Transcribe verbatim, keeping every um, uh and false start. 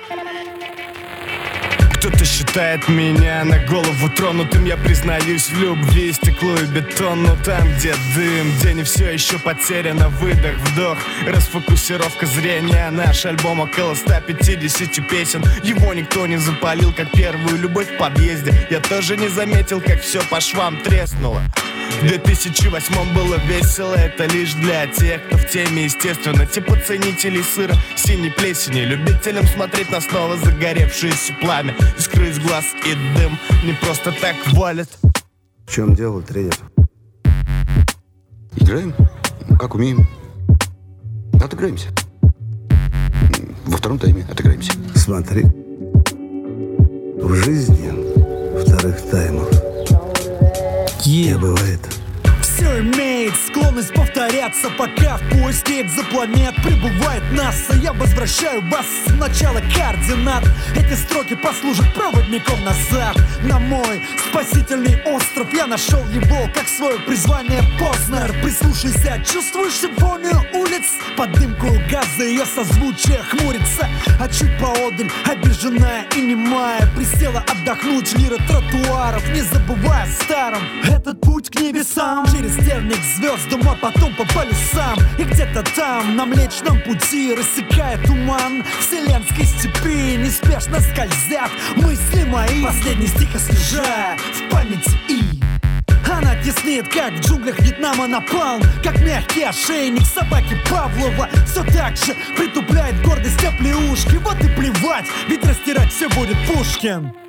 Кто-то считает меня на голову тронутым. Я признаюсь в любви, стекло и бетон. Но там, где дым, где не все еще потеряно. Выдох, вдох, расфокусировка зрения. Наш альбом около ста пятидесяти песен. Его никто не запалил, как первую любовь в подъезде. Я тоже не заметил, как все по швам треснуло. В две тысячи восьмом было весело, это лишь для тех, кто в теме, естественно. Типа ценителей сыра, синей плесени, любителям смотреть на снова загоревшееся пламя. Искры из глаз и дым не просто так валят. В чем дело, тренер? Играем, как умеем. Отыграемся. Во втором тайме отыграемся. Смотри, в жизни вторых таймов Yeah. не бывает. Все имеет склонность повторяться, пока в поиске экзопланет прибывает НАСА. Я возвращаю вас с начала координат. Эти строки послужат проводником назад на мой спасительный остров. Я нашел его как свое призвание. Познер, прислушайся, чувствуешь симфонию улиц? Под дымку газа ее созвучие хмурится, а чуть поодаль обиженная и немая присела отдохнуть лира тротуаров, не забывая о старом. Этот путь к небесам через терник звездам, а потом по полюсам. И где-то там, на Млечном пути, рассекая туман вселенской степи, неспешно скользят мысли мои, последний стих освежая в памяти. И она теснит, как в джунглях Вьетнама напалм, как мягкий ошейник собаки Павлова. Все так же притупляет гордость оплеушки. Вот и плевать, ведь растирать все будет Пушкин.